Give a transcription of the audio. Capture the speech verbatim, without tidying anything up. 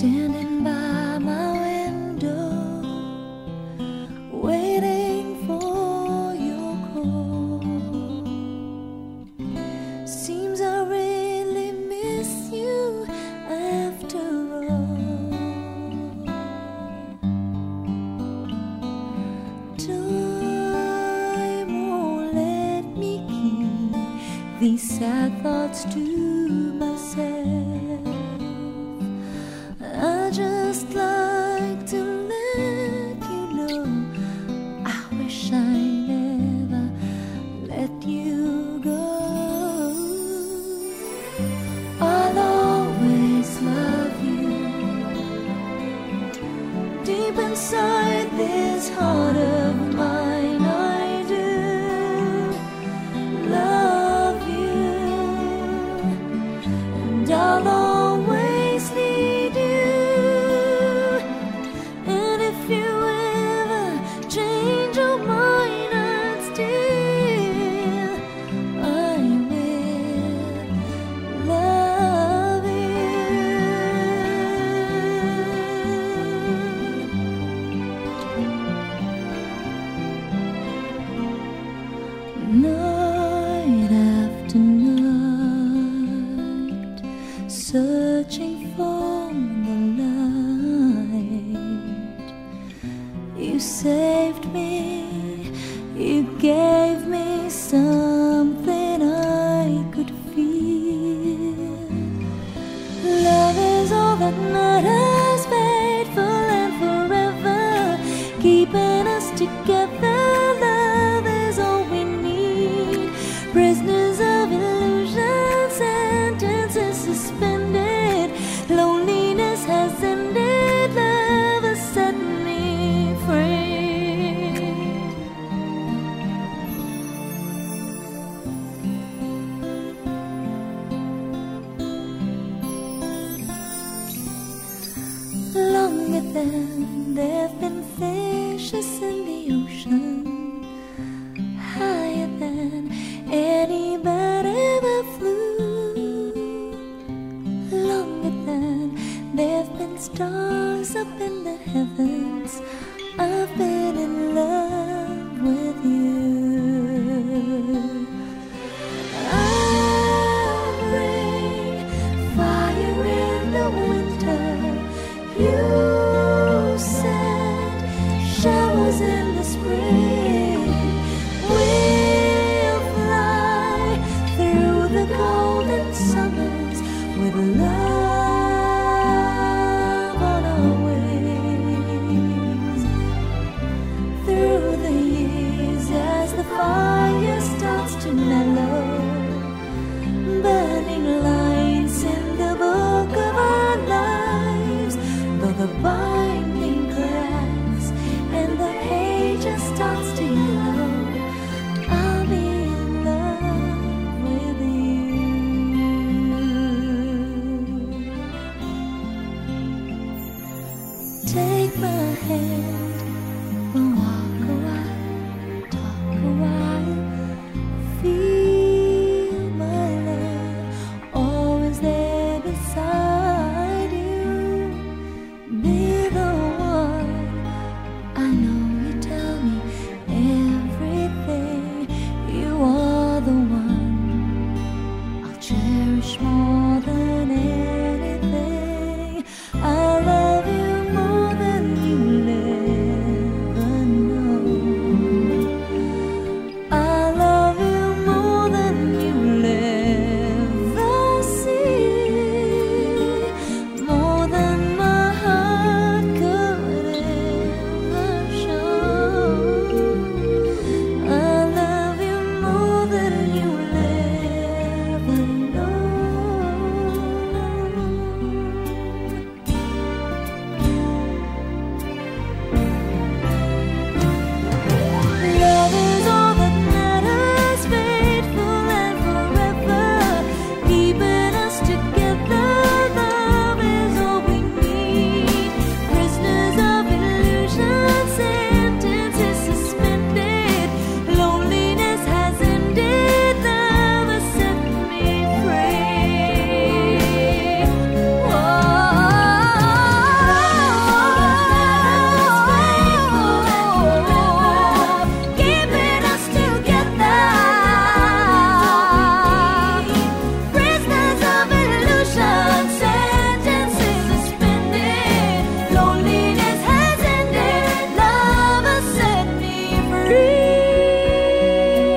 standing by my window, waiting for your call. Seems I really miss you after all. Time won't let me keep these sad thoughts to myself. I just like to let you know I wish I never let you go. I'll always love you deep inside this heart of mine. I do love you, and I'll always need you. And if you ever change your mind, I'd still, I will love you. Night after night, searching for the light. You saved me, you gave me something I could feel. Love is all that matters, faithful and forever, keeping us together. Love is all we need. Prisoners of illusion, sentences suspended. Loneliness has ended. Love has set me free. Longer than there've been fishes in the ocean, higher than any bat ever flew, longer than there've been stars up in the heavens. I've been in love with you. I'll bring fire in the winter. You send showers in the spring. We'll fly through the golden summers with love on our wings. Through the years as the fire starts to mellow, burning lights in the book of our lives. Though the binding cracks and the pages starts